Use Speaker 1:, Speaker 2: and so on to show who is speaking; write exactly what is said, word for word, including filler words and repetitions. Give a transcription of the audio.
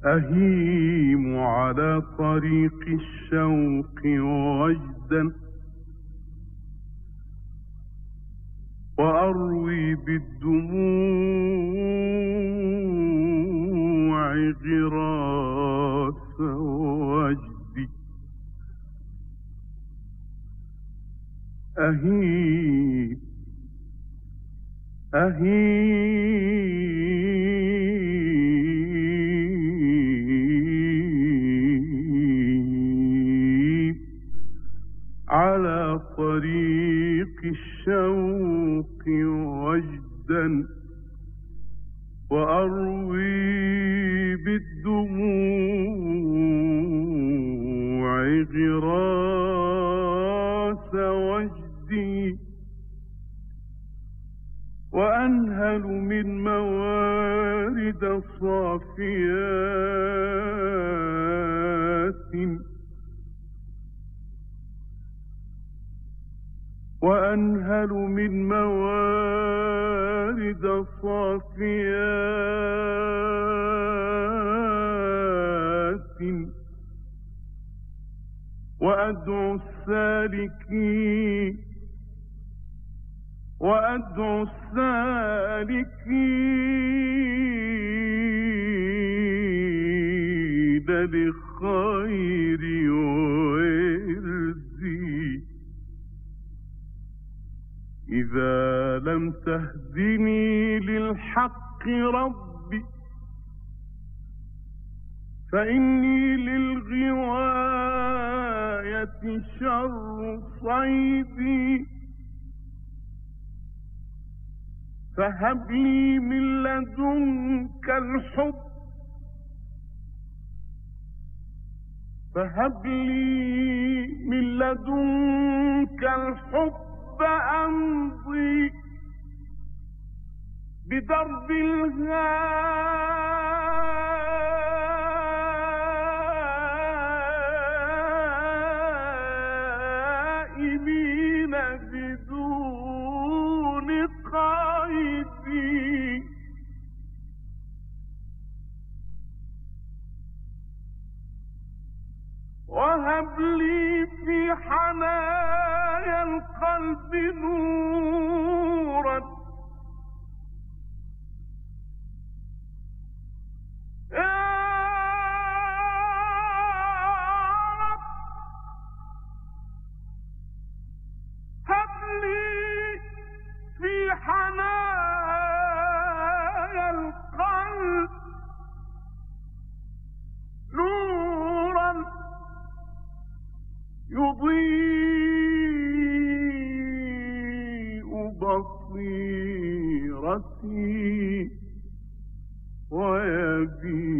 Speaker 1: أهيم على طريق الشوق وجدا، وأروي بالدموع غراس وجدي. أهيم أهيم على طريق الشوق وجدا، وأروي بالدموع غراس وجدي، وأنهل من موارد صافيات، وأنهل من موارد صافيات، وأدعو السالكين وأدعو السالكين لخير وردي. إذا لم تهدني للحق ربي، فإني للغواية شر صيدي. فهب لي من لدنك الحب، فهب لي من لدنك الحب أمضي بدرب الهائمين بدون قيد. وهب لي في حنايا القلب نورا، يا رب هب لي في حنايا القلب نورا يضيء بصيرتي ويبين